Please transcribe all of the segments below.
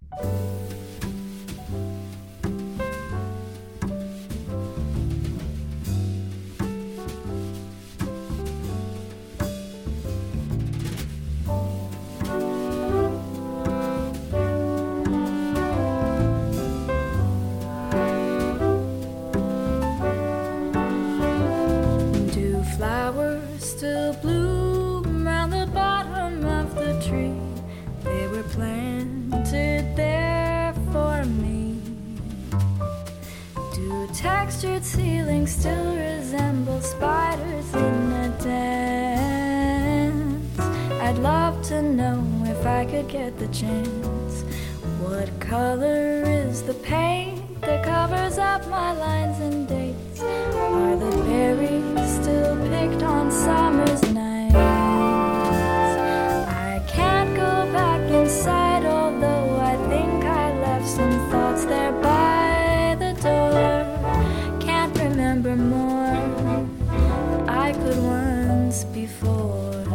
Do flowers still bloom round the bottom of the tree? They were planted there for me. Do textured ceilings still resemble spiders in a dance? I'd love to know if I could get the chance. What color is the paint that covers up my lines and dates? Are the berries still picked on summer's nights? I can't go back inside, although I think I left some thoughts there by the door. Can't remember more than I could once before.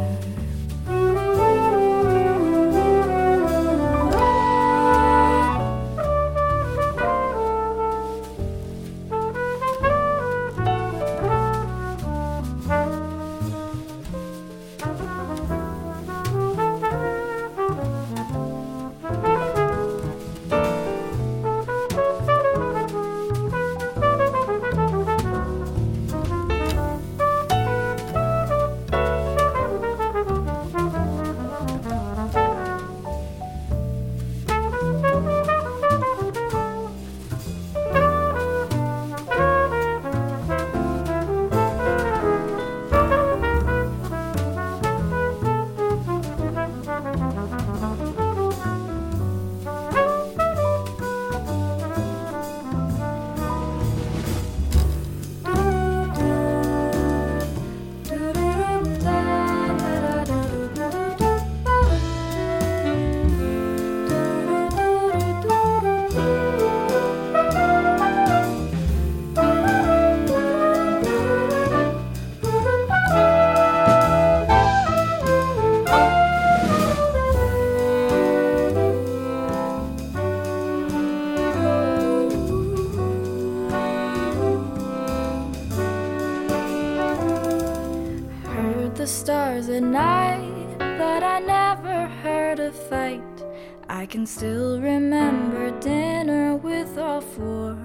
The stars at night, but I never heard a fight. I can still remember dinner with all four.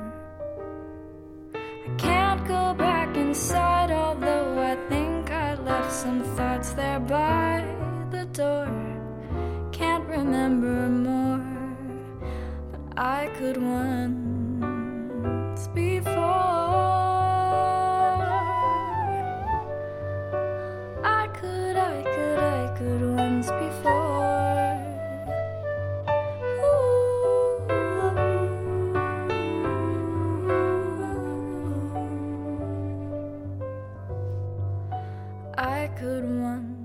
I can't go back inside, although I think I left some thoughts there by the door. Can't remember more than I could once before. I could once before. Ooh. I could once.